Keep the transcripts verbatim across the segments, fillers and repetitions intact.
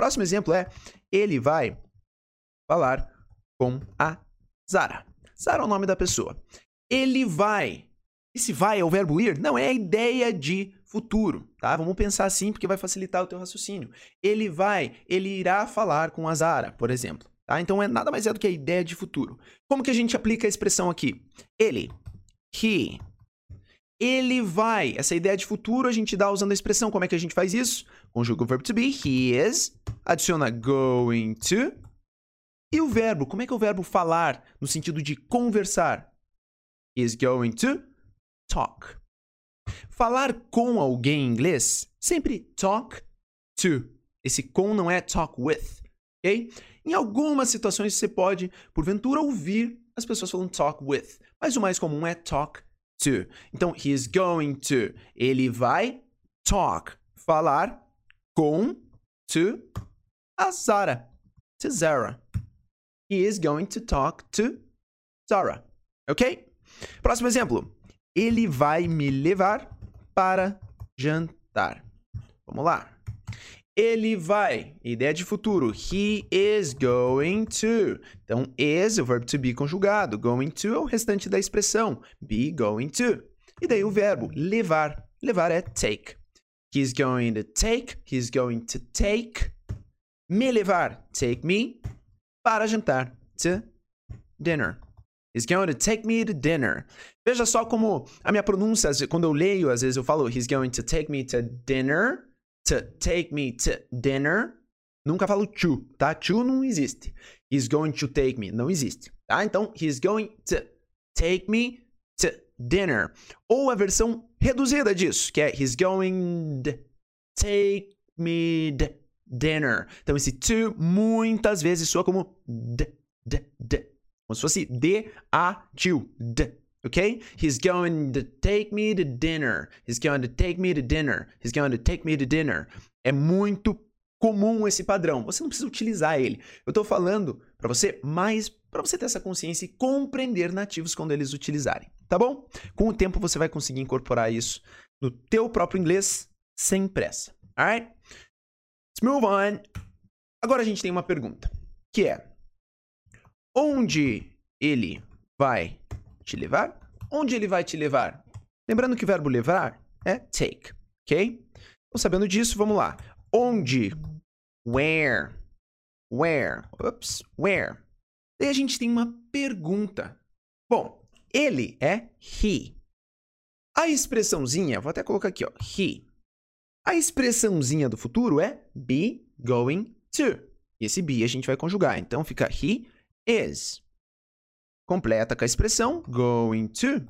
Próximo exemplo é, ele vai falar com a Zara. Zara é o nome da pessoa. Ele vai. Esse vai é o verbo ir? Não, é a ideia de futuro, tá? Vamos pensar assim porque vai facilitar o teu raciocínio. Ele vai, ele irá falar com a Zara, por exemplo. Tá? Então, é nada mais é do que a ideia de futuro. Como que a gente aplica a expressão aqui? Ele, he, ele vai. Essa ideia de futuro a gente dá usando a expressão. Como é que a gente faz isso? Conjuga o verbo to be, he is, adiciona going to. E o verbo, como é que é o verbo falar no sentido de conversar? He is going to talk. Falar com alguém em inglês, sempre talk to. Esse com não é talk with, ok? Em algumas situações você pode, porventura, ouvir as pessoas falando talk with, mas o mais comum é talk to. Então, he is going to. Ele vai talk, falar com, to, a Zara, to Zara. He is going to talk to Zara, ok? Próximo exemplo. Ele vai me levar para jantar. Vamos lá. Ele vai. Ideia de futuro. He is going to. Então, is é o verbo to be conjugado. Going to é o restante da expressão. Be going to. E daí o verbo levar. Levar é take. He's going to take. He's going to take. Me levar. Take me. Para jantar. To dinner. He's going to take me to dinner. Veja só como a minha pronúncia, quando eu leio, às vezes eu falo he's going to take me to dinner. To take me to dinner. Nunca falo to, tá? To não existe. He's going to take me. Não existe, tá? Então, he's going to take me to dinner. Ou a versão reduzida disso, que é he's going to take me to dinner. Então, esse to muitas vezes soa como d, d, d. Como se fosse D, A, to, D, ok? He's going to take me to dinner. He's going to take me to dinner. He's going to take me to dinner. É muito comum esse padrão. Você não precisa utilizar ele. Eu estou falando para você, mas para você ter essa consciência e compreender nativos quando eles utilizarem, tá bom? Com o tempo você vai conseguir incorporar isso no teu próprio inglês sem pressa, alright? Let's move on. Agora a gente tem uma pergunta, que é: onde ele vai te levar? Onde ele vai te levar? Lembrando que o verbo levar é take, ok? Então, sabendo disso, vamos lá. Onde? Where? Where? Oops, where? Daí a gente tem uma pergunta. Bom, ele é he. A expressãozinha, vou até colocar aqui, ó, he. A expressãozinha do futuro é be going to. E esse be a gente vai conjugar. Então, fica he is. Completa com a expressão going to.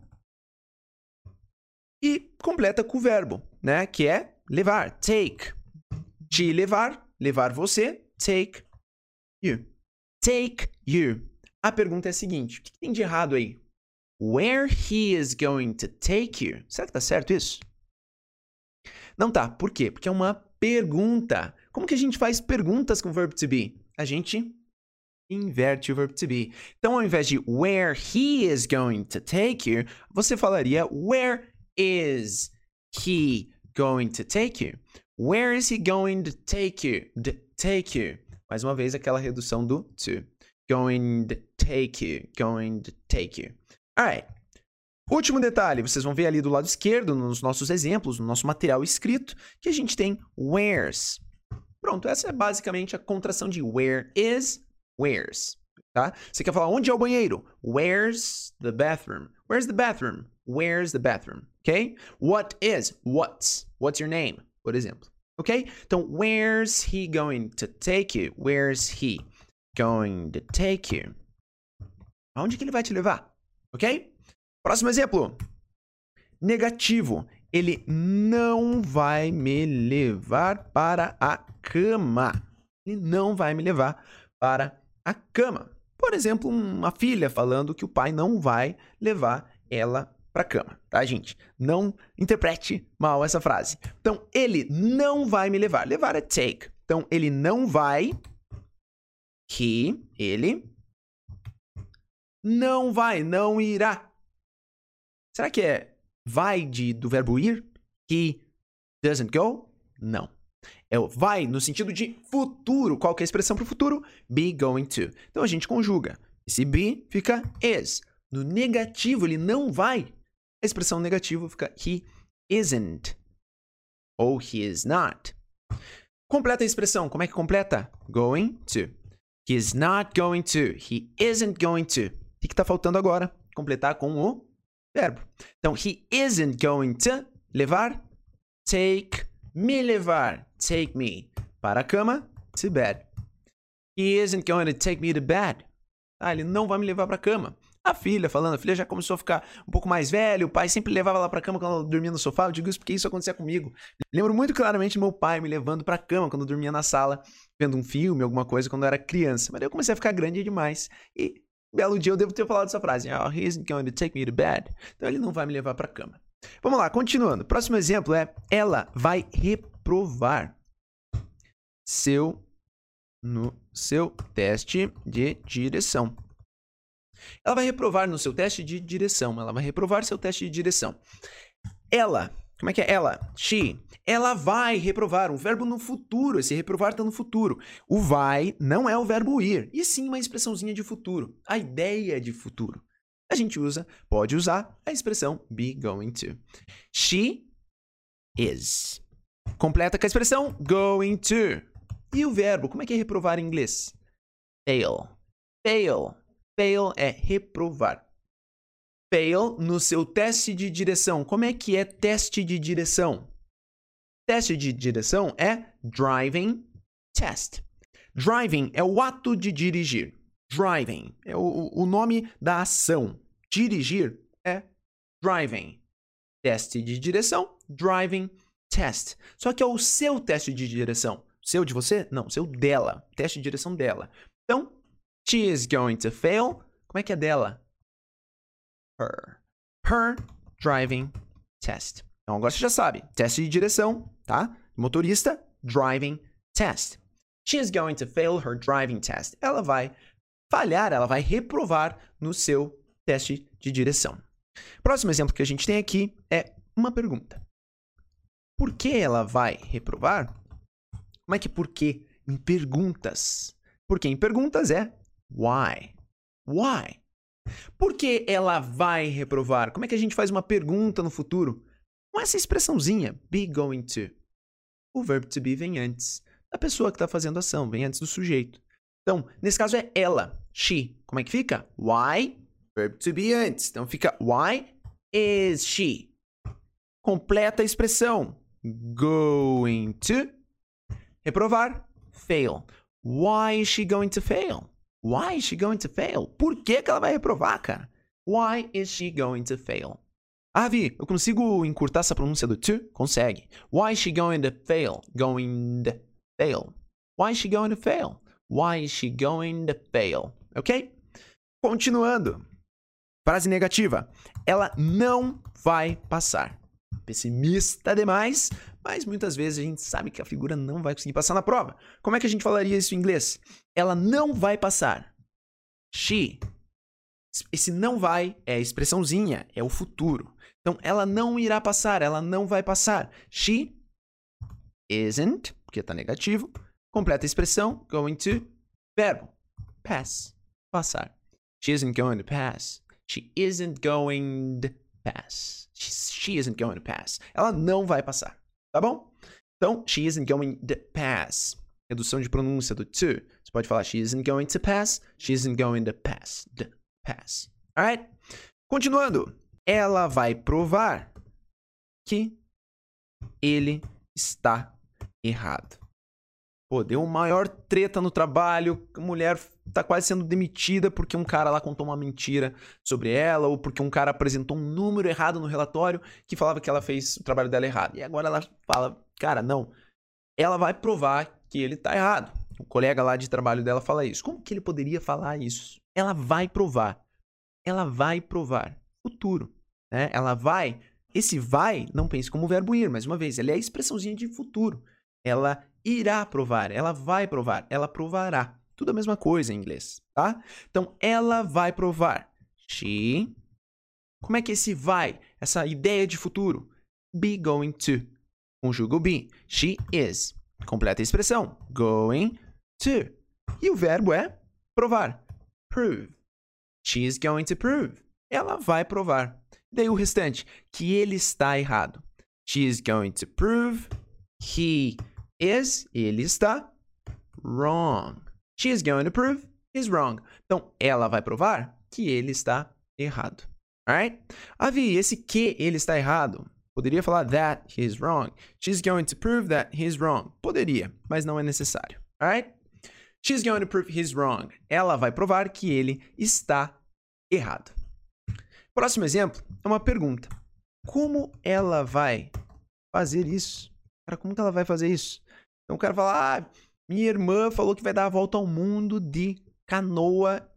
E completa com o verbo, né? Que é levar, take. Te levar, levar você, take you. Take you. A pergunta é a seguinte, o que tem de errado aí? Where he is going to take you. Será que tá certo isso? Não tá. Por quê? Porque é uma pergunta. Como que a gente faz perguntas com o verbo to be? A gente inverte o verbo to be. Então, ao invés de where he is going to take you, você falaria where is he going to take you? Where is he going to take you? D take you. Mais uma vez, aquela redução do to. Going to take you. Going to take you. Alright. Último detalhe, vocês vão ver ali do lado esquerdo, nos nossos exemplos, no nosso material escrito, que a gente tem where's. Pronto, essa é basicamente a contração de where is, where's. Tá? Você quer falar onde é o banheiro? Where's the bathroom? Where's the bathroom? Where's the bathroom? Ok? What is? What's? What's your name? Por exemplo. Ok? Então, where's he going to take you? Where's he going to take you? Aonde que ele vai te levar? Ok? Próximo exemplo. Negativo. Ele não vai me levar para a cama. Ele não vai me levar para a cama. Por exemplo, uma filha falando que o pai não vai levar ela para a cama, tá, gente? Não interprete mal essa frase. Então, ele não vai me levar. Levar é take. Então, ele não vai. He, ele. Não vai, não irá. Será que é vai de, do verbo ir? He doesn't go? Não. É o vai no sentido de futuro. Qual que é a expressão para o futuro? Be going to. Então a gente conjuga. Esse be fica is. No negativo, ele não vai. A expressão negativa fica he isn't. Ou he is not. Completa a expressão. Como é que completa? Going to. He is not going to. He isn't going to. O que está faltando agora? Completar com o verbo. Então, he isn't going to levar. Take. Me levar. Take me. Para a cama. To bed. He isn't going to take me to bed. Ah, ele não vai me levar para a cama. A filha falando, a filha já começou a ficar um pouco mais velha, o pai sempre levava ela pra cama quando ela dormia no sofá. Eu digo isso porque isso acontecia comigo. Lembro muito claramente meu pai me levando pra cama quando eu dormia na sala, vendo um filme, alguma coisa, quando eu era criança. Mas daí eu comecei a ficar grande demais. E um belo dia eu devo ter falado essa frase. Oh, he isn't going to take me to bed. Então ele não vai me levar pra cama. Vamos lá, continuando. Próximo exemplo é, ela vai reprovar seu, no seu teste de direção. Ela vai reprovar no seu teste de direção. Ela vai reprovar seu teste de direção. Ela, como é que é? Ela, she, ela vai reprovar. Um verbo no futuro. Esse reprovar está no futuro. O vai não é o verbo ir, e sim uma expressãozinha de futuro. A ideia de futuro. A gente usa, pode usar a expressão be going to. She is. Completa com a expressão going to. E o verbo, como é que é reprovar em inglês? Fail. Fail. Fail é reprovar. Fail no seu teste de direção. Como é que é teste de direção? Teste de direção é driving test. Driving é o ato de dirigir. Driving é o, o nome da ação. Dirigir é driving. Teste de direção, driving test. Só que é o seu teste de direção. Seu de você? Não, seu dela. Teste de direção dela. Então, she is going to fail. Como é que é dela? Her. Her driving test. Então agora você já sabe. Teste de direção, tá? Motorista, driving test. She is going to fail her driving test. Ela vai falhar, ela vai reprovar no seu teste de direção. Próximo exemplo que a gente tem aqui é uma pergunta. Por que ela vai reprovar? Como é que por que em perguntas? Porque em perguntas é why. Why? Por que ela vai reprovar? Como é que a gente faz uma pergunta no futuro? Com essa expressãozinha, be going to. O verbo to be vem antes da pessoa que está fazendo a ação, vem antes do sujeito. Então, nesse caso é ela, she. Como é que fica? Why, verbo to be antes. Então fica why is she? Completa a expressão. Going to. Reprovar, fail. Why is she going to fail? Why is she going to fail? Por que que ela vai reprovar, cara? Why is she going to fail? Ah, Vi, eu consigo encurtar essa pronúncia do to? Consegue. Why is she going to fail? Going to fail. Why is she going to fail? Why is she going to fail? Ok? Continuando. Frase negativa. Ela não vai passar. Pessimista demais, mas muitas vezes a gente sabe que a figura não vai conseguir passar na prova. Como é que a gente falaria isso em inglês? Ela não vai passar. She. Esse não vai é a expressãozinha, é o futuro. Então, ela não irá passar, ela não vai passar. She isn't, porque está negativo. Completa a expressão, going to, verbo, pass, passar. She isn't going to pass. She isn't going to pass. She, she isn't going to pass. Ela não vai passar, tá bom? Então, she isn't going to pass. Redução de pronúncia do to. Você pode falar, she isn't going to pass. She isn't going to pass. The pass. Alright? Continuando. Ela vai provar que ele está errado. Pô, deu uma maior treta no trabalho, a mulher tá quase sendo demitida porque um cara lá contou uma mentira sobre ela, ou porque um cara apresentou um número errado no relatório que falava que ela fez o trabalho dela errado. E agora ela fala, cara, não, ela vai provar que ele tá errado. O colega lá de trabalho dela fala isso. Como que ele poderia falar isso? Ela vai provar. Ela vai provar. Futuro, né? Ela vai... Esse vai, não pense como verbo ir, mais uma vez, ele é a expressãozinha de futuro. Ela irá provar, ela vai provar, ela provará. Tudo a mesma coisa em inglês, tá? Então, ela vai provar. She. Como é que esse vai, essa ideia de futuro? Be going to. Conjuga o be. She is. Completa a expressão. Going to. E o verbo é provar. Prove. She is going to prove. Ela vai provar. Daí o restante, que ele está errado. She is going to prove. He is, ele está wrong. She is going to prove he's wrong. Então, ela vai provar que ele está errado. Alright? Avi, esse que ele está errado. Poderia falar that he is wrong. She's going to prove that he's wrong. Poderia, mas não é necessário. Alright? She's going to prove he's wrong. Ela vai provar que ele está errado. Próximo exemplo é uma pergunta. Como ela vai fazer isso? Cara, como que ela vai fazer isso? Então o cara fala, ah, minha irmã falou que vai dar a volta ao mundo de canoa.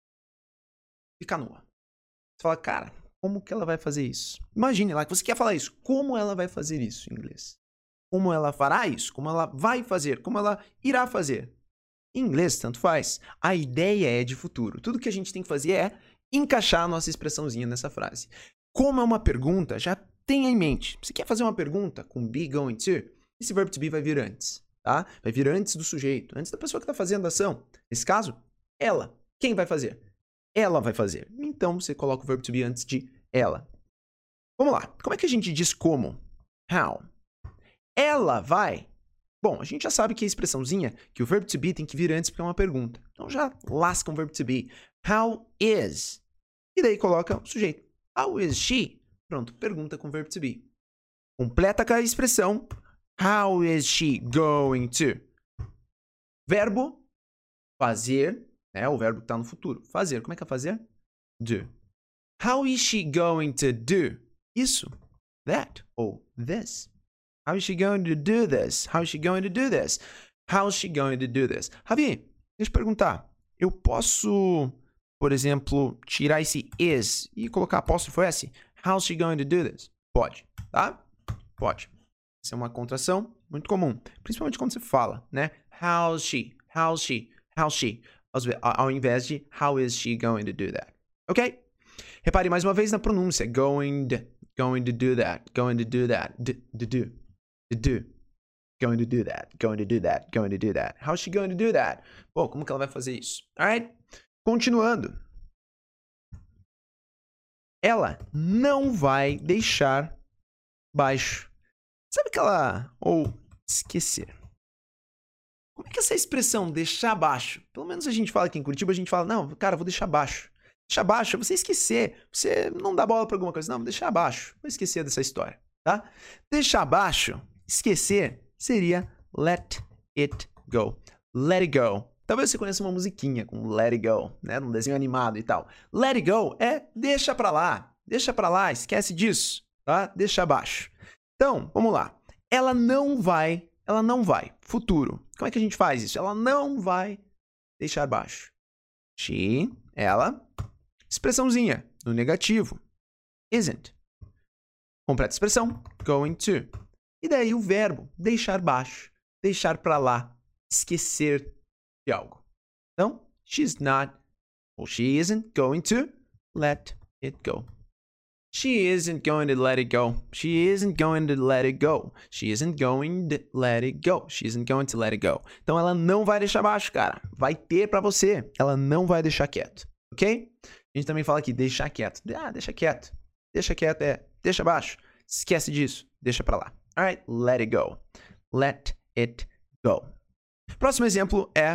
De canoa. Você fala, cara, como que ela vai fazer isso? Imagine lá que você quer falar isso. Como ela vai fazer isso em inglês? Como ela fará isso? Como ela vai fazer? Como ela irá fazer? Em inglês, tanto faz. A ideia é de futuro. Tudo que a gente tem que fazer é encaixar a nossa expressãozinha nessa frase. Como é uma pergunta, já tenha em mente. Você quer fazer uma pergunta com be going to? Esse verbo to be vai vir antes, tá? Vai vir antes do sujeito, antes da pessoa que está fazendo a ação. Nesse caso, ela. Quem vai fazer? Ela vai fazer. Então, você coloca o verbo to be antes de ela. Vamos lá. Como é que a gente diz como? How. Ela vai. Bom, a gente já sabe que a expressãozinha, que o verbo to be tem que vir antes porque é uma pergunta. Então, já lasca um verbo to be. How is. E daí coloca o sujeito. How is she? Pronto, pergunta com verbo to be. Completa com a expressão. How is she going to? Verbo, fazer, né? O verbo que está no futuro. Fazer, como é que é fazer? Do. How is she going to do? Isso, that, ou this. How is she going to do this? How is she going to do this? How is she going to do this? Ravi, deixa eu perguntar. Eu posso, por exemplo, tirar esse is e colocar apóstrofo S? How is she going to do this? Pode, tá? Pode. Isso é uma contração muito comum. Principalmente quando você fala, né? How is she? How is she? How is she? Ao invés de how is she going to do that? Ok? Repare mais uma vez na pronúncia. Going, going to do that. Going to do that. Do, do, do. To do. Going to do that. Going to do that. Going to do that. How is she going to do that? Bom, como que ela vai fazer isso? Alright? Continuando. Ela não vai deixar baixo. Sabe aquela... Ou esquecer. Como é que é essa expressão, deixar baixo? Pelo menos a gente fala aqui em Curitiba, a gente fala, não, cara, vou deixar baixo. Deixar baixo é você esquecer. Você não dá bola pra alguma coisa. Não, vou deixar baixo. Vou esquecer dessa história, tá? Deixar baixo, esquecer, seria let it go. Let it go. Talvez você conheça uma musiquinha com let it go, né? Num desenho animado e tal. Let it go é deixa pra lá. Deixa pra lá, esquece disso, tá? Deixa abaixo. Então, vamos lá. Ela não vai, ela não vai. Futuro. Como é que a gente faz isso? Ela não vai deixar baixo. She, ela. Expressãozinha, no negativo. Isn't. Completa a expressão. Going to. E daí o verbo, deixar baixo. Deixar pra lá. Esquecer de algo. Então, she's not, or she isn't going to let it go. She isn't going to let it go. She isn't going to let it go. She isn't going to let it go. She isn't going to let it go. Então, ela não vai deixar baixo, cara. Vai ter pra você. Ela não vai deixar quieto. Ok? A gente também fala aqui, deixar quieto. Ah, deixa quieto. Deixa quieto é, deixa baixo. Esquece disso. Deixa pra lá. Alright? Let it go. Let it go. Próximo exemplo é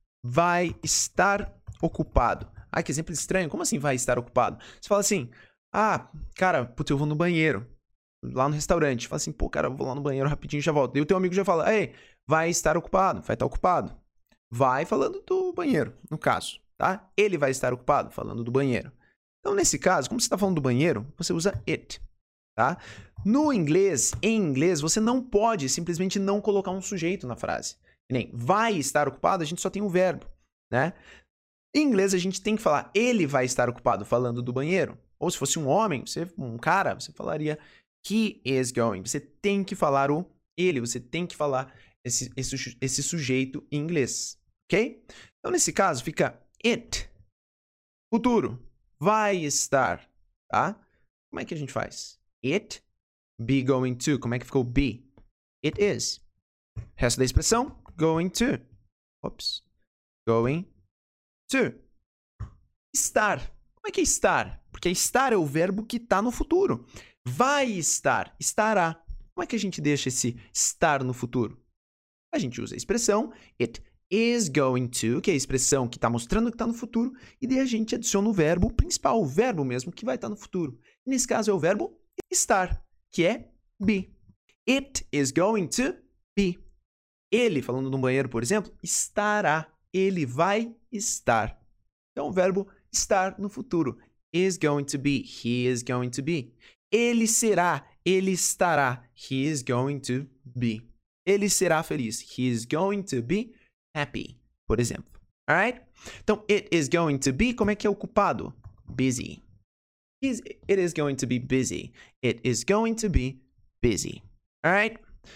vai estar ocupado. Ah, que exemplo estranho. Como assim vai estar ocupado? Você fala assim, ah, cara, putz, eu vou no banheiro. Lá no restaurante. Fala assim, pô, cara, eu vou lá no banheiro rapidinho e já volto. E o teu amigo já fala, ei, vai estar ocupado. Vai estar ocupado. Vai falando do banheiro, no caso, tá? Ele vai estar ocupado, falando do banheiro. Então, nesse caso, como você está falando do banheiro, você usa it, tá? No inglês, em inglês, você não pode simplesmente não colocar um sujeito na frase. Nem vai estar ocupado, a gente só tem um verbo, né? Em inglês, a gente tem que falar ele vai estar ocupado falando do banheiro. Ou se fosse um homem, você, um cara, você falaria he is going. Você tem que falar o ele, você tem que falar esse, esse, esse sujeito em inglês, ok? Então, nesse caso, fica it. Futuro. Vai estar, tá? Como é que a gente faz? It, be going to. Como é que ficou be? It is. Resto da expressão, going to. Ops. Going to. Estar. Como é que é estar? Porque estar é o verbo que está no futuro. Vai estar, estará. Como é que a gente deixa esse estar no futuro? A gente usa a expressão it is going to, que é a expressão que está mostrando que está no futuro, e daí a gente adiciona o verbo principal, o verbo mesmo que vai estar no futuro. E nesse caso é o verbo estar, que é be. It is going to be. Ele, falando no banheiro, por exemplo, estará. Ele vai estar. Então, o verbo estar no futuro. Is going to be. He is going to be. Ele será. Ele estará. He is going to be. Ele será feliz. He is going to be happy, por exemplo. Alright? Então, it is going to be, como é que é ocupado? Busy. It is going to be busy. It is going to be busy. Alright?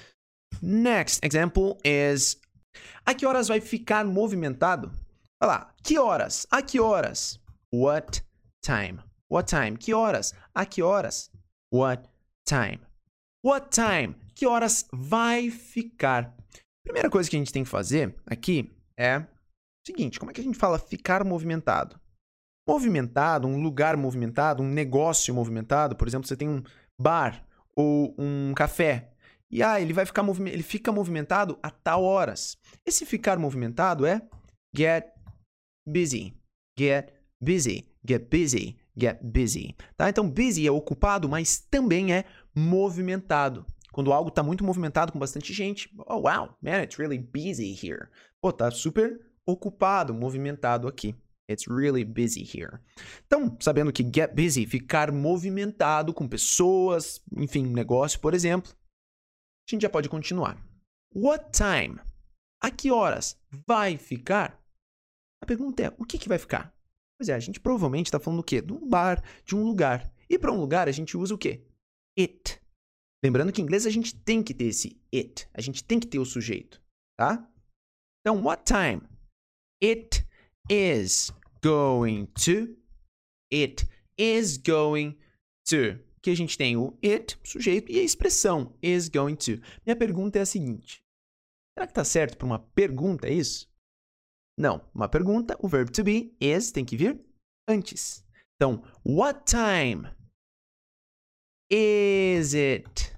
Next example is, a que horas vai ficar movimentado? Olha lá, que horas? A que horas? What time? What time? Que horas? A que horas? What time? What time? Que horas vai ficar? Primeira coisa que a gente tem que fazer aqui é o seguinte, como é que a gente fala ficar movimentado? Movimentado, um lugar movimentado, um negócio movimentado, por exemplo, você tem um bar ou um café. E ah, ele vai ficar movim- ele fica movimentado a tal horas. Esse ficar movimentado é get busy, get busy, get busy, get busy. Tá? Então, busy é ocupado, mas também é movimentado. Quando algo está muito movimentado com bastante gente, oh wow, man, it's really busy here. Pô, tá super ocupado, movimentado aqui. It's really busy here. Então, sabendo que get busy, ficar movimentado com pessoas, enfim, um negócio, por exemplo, a gente já pode continuar. What time? A que horas vai ficar? A pergunta é, o que, que vai ficar? Pois é, a gente provavelmente está falando do quê? De um bar, de um lugar. E para um lugar a gente usa o quê? It. Lembrando que em inglês a gente tem que ter esse it. A gente tem que ter o sujeito, tá? Então, what time? It is going to. It is going to. Que a gente tem o it, sujeito, e a expressão is going to. Minha pergunta é a seguinte. Será que tá certo para uma pergunta, é isso? Não. Uma pergunta, o verbo to be, is, tem que vir antes. Então, what time is it?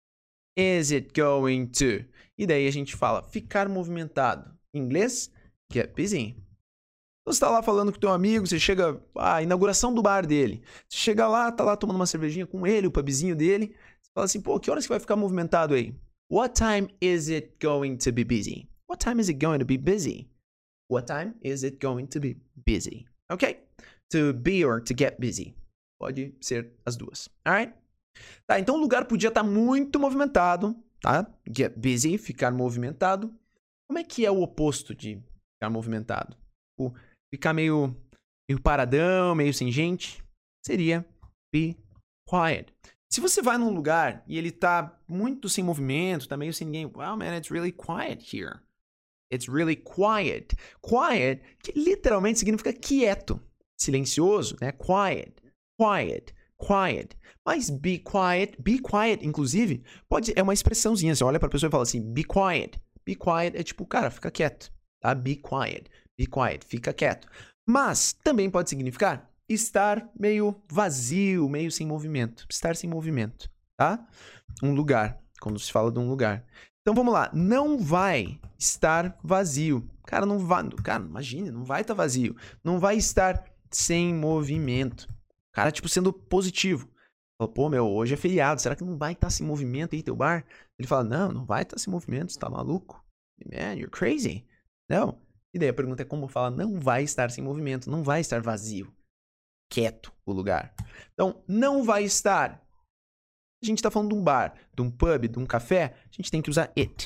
Is it going to? E daí a gente fala ficar movimentado. Em inglês, get busy. Então, você está lá falando com o teu amigo, você chega à inauguração do bar dele. Você chega lá, tá lá tomando uma cervejinha com ele, o pubzinho dele. Você fala assim, pô, que horas que vai ficar movimentado aí? What time is it going to be busy? What time is it going to be busy? What time is it going to be busy? Ok? To be or to get busy. Pode ser as duas. Alright? Tá, então o lugar podia estar muito movimentado, tá? Get busy, ficar movimentado. Como é que é o oposto de ficar movimentado? O ficar meio, meio paradão, meio sem gente, seria be quiet. Se você vai num lugar e ele tá muito sem movimento, tá meio sem ninguém, wow, man, it's really quiet here. It's really quiet. Quiet, que literalmente significa quieto, silencioso, né? Quiet, quiet, quiet. Mas be quiet, be quiet, inclusive, pode, é uma expressãozinha. Você olha pra pessoa e fala assim, be quiet. Be quiet é tipo, cara, fica quieto, tá? Be quiet. Be quiet, fica quieto. Mas também pode significar estar meio vazio, meio sem movimento. Estar sem movimento, tá? Um lugar, quando se fala de um lugar. Então vamos lá, não vai estar vazio. Cara, não vai, cara, imagine, não vai estar vazio. Não vai estar sem movimento. Cara, tipo, sendo positivo. Fala, pô, meu, hoje é feriado, será que não vai estar sem movimento aí teu bar? Ele fala, não, não vai estar sem movimento, você tá maluco? Man, you're crazy. Não. E daí a pergunta é como fala, não vai estar sem movimento, não vai estar vazio, quieto o lugar. Então, não vai estar. A gente está falando de um bar, de um pub, de um café, a gente tem que usar it.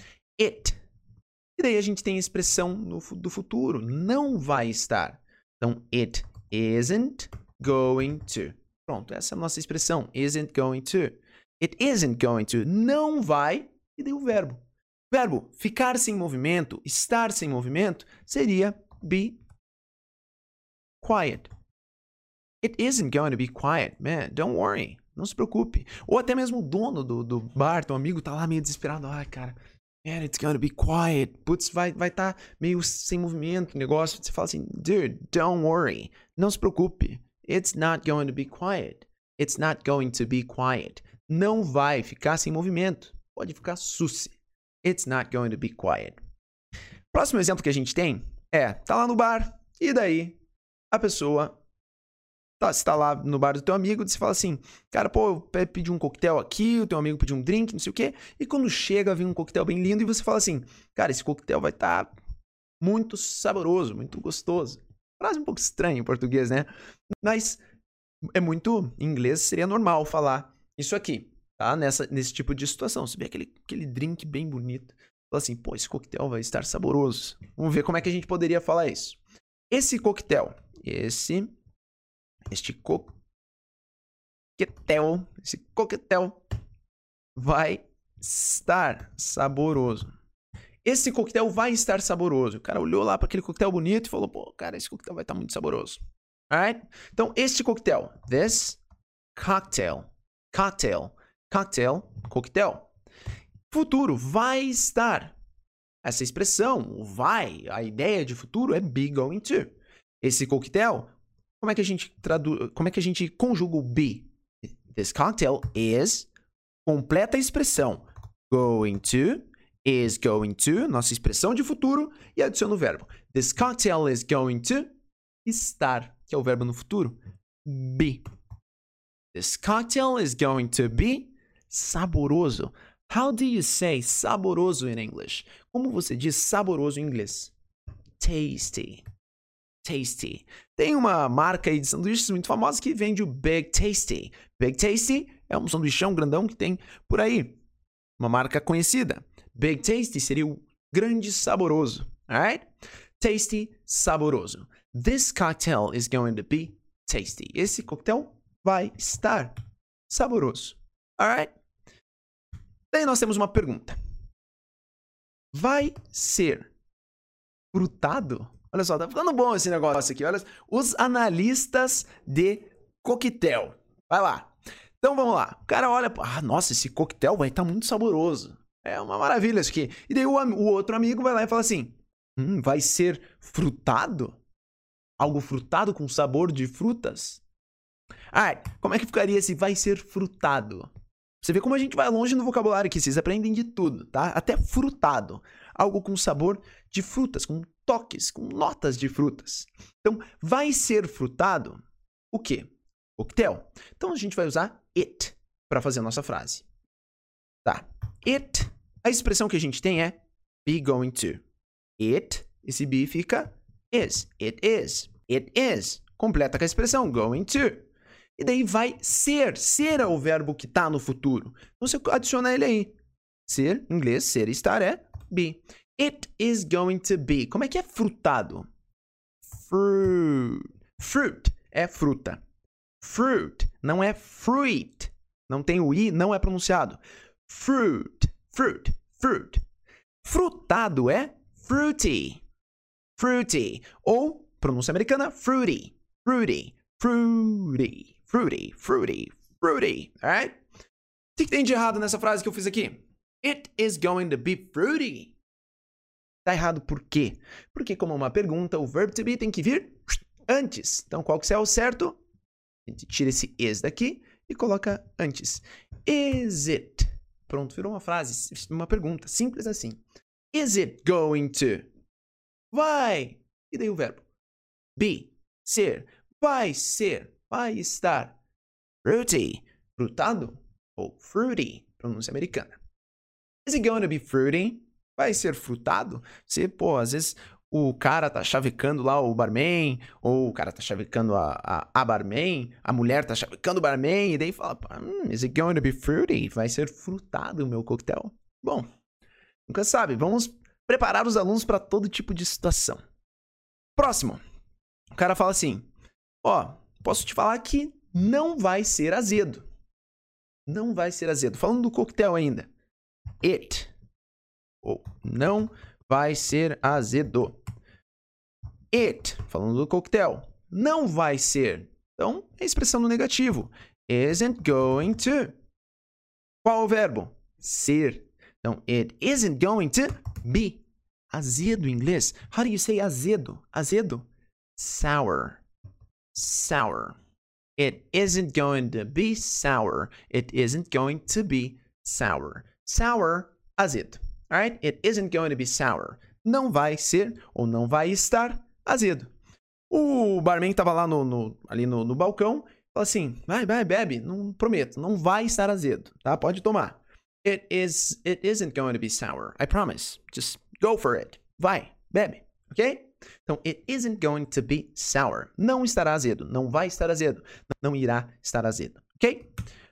It. E daí a gente tem a expressão no, do futuro, não vai estar. Então, it isn't going to. Pronto, essa é a nossa expressão, isn't going to. It isn't going to, não vai, e daí o verbo. Verbo ficar sem movimento, estar sem movimento, seria be quiet. It isn't going to be quiet, man. Don't worry. Não se preocupe. Ou até mesmo o dono do, do bar, teu amigo, tá lá meio desesperado. Ai, cara, And it's gonna be quiet. Putz, vai vai tá meio sem movimento o negócio. Você fala assim, dude, don't worry. Não se preocupe. It's not going to be quiet. It's not going to be quiet. Não vai ficar sem movimento. Pode ficar susse. It's not going to be quiet. Próximo exemplo que a gente tem é, tá lá no bar, e daí a pessoa tá, você tá lá no bar do teu amigo, e você fala assim, cara, pô, eu pedi um coquetel aqui, o teu amigo pediu um drink, não sei o quê, e quando chega, vem um coquetel bem lindo, e você fala assim, cara, esse coquetel vai estar tá muito saboroso, muito gostoso. Frase um pouco estranha em português, né? Mas é muito, em inglês seria normal falar isso aqui, tá? Nessa, nesse tipo de situação. Você vê aquele, aquele drink bem bonito, fala assim, pô, esse coquetel vai estar saboroso. Vamos ver como é que a gente poderia falar isso. Esse coquetel, esse, este coquetel, esse coquetel vai estar saboroso. Esse coquetel vai estar saboroso. O cara olhou lá para aquele coquetel bonito e falou, pô, cara, esse coquetel vai estar muito saboroso. Alright? Então, este coquetel, this cocktail, cocktail, cocktail, coquetel. Futuro, vai estar. Essa expressão, o vai, a ideia de futuro é be going to. Esse coquetel, como é que a gente traduz, como é que a gente conjuga o be? This cocktail is, completa a expressão going to, is going to, nossa expressão de futuro, e adiciona o verbo. This cocktail is going to estar, que é o verbo no futuro, be. This cocktail is going to be saboroso. How do you say saboroso in English? Como você diz saboroso em inglês? Tasty. Tasty. Tem uma marca aí de sanduíches muito famosa que vende o Big Tasty. Big Tasty é um sanduichão grandão que tem por aí. Uma marca conhecida. Big Tasty seria o grande saboroso. Alright? Tasty, saboroso. This cocktail is going to be tasty. Esse coquetel vai estar saboroso. Alright? Daí nós temos uma pergunta. Vai ser frutado? Olha só, tá ficando bom esse negócio aqui. Olha, os analistas de coquetel. Vai lá. Então vamos lá. O cara olha, ah, nossa, esse coquetel vai estar muito saboroso. É uma maravilha isso aqui. E daí o, o outro amigo vai lá e fala assim, hum, vai ser frutado? Algo frutado com sabor de frutas? Ah, como é que ficaria se vai ser frutado? Você vê como a gente vai longe no vocabulário aqui, vocês aprendem de tudo, tá? Até frutado. Algo com sabor de frutas, com toques, com notas de frutas. Então, vai ser frutado o quê? Coquetel. Então, a gente vai usar it para fazer a nossa frase. Tá. It, a expressão que a gente tem é be going to. It, esse be fica is. It is. It is. Completa com a expressão going to. E daí vai ser. Ser é o verbo que está no futuro. Então você adiciona ele aí. Ser, em inglês, ser e estar é be. It is going to be. Como é que é frutado? Fruit. Fruit é fruta. Fruit não é fruit. Não tem o i, não é pronunciado. Fruit. Fruit. Fruit. Frutado é fruity. Fruity. Ou, pronúncia americana, fruity. Fruity. Fruity. Fruity, fruity, fruity, alright? O que, que tem de errado nessa frase que eu fiz aqui? It is going to be fruity. Tá errado por quê? Porque como uma pergunta, o verbo to be tem que vir antes. Então, qual que é o certo? A gente tira esse is daqui e coloca antes. Is it? Pronto, virou uma frase, uma pergunta, simples assim. Is it going to? Vai. E daí o verbo? Be, ser. Vai ser. Vai estar fruity, frutado, ou fruity, pronúncia americana. Is it going to be fruity? Vai ser frutado? Você, pô, às vezes o cara tá chavecando lá o barman, ou o cara tá chavecando a, a, a barman, a mulher tá chavecando o barman, e daí fala, hum, is it going to be fruity? Vai ser frutado o meu coquetel? Bom, nunca sabe, vamos preparar os alunos para todo tipo de situação. Próximo, o cara fala assim, ó, posso te falar que não vai ser azedo. Não vai ser azedo. Falando do coquetel ainda. It. Ou não vai ser azedo. It. Falando do coquetel. Não vai ser. Então, é a expressão no negativo. Isn't going to. Qual o verbo? Ser. Então, it isn't going to be. Azedo em inglês. How do you say azedo? Azedo? Sour. Sour. It isn't going to be sour. It isn't going to be sour. Sour, azedo. Alright? It isn't going to be sour. Não vai ser ou não vai estar azedo. O barman estava lá no, no, ali no, no balcão. Falou assim, vai, vai, bebe. Não prometo, não vai estar azedo. Tá? Pode tomar. It, is, it isn't going to be sour. I promise. Just go for it. Vai, bebe. Ok? Então, it isn't going to be sour. Não estará azedo. Não vai estar azedo. Não irá estar azedo. Ok?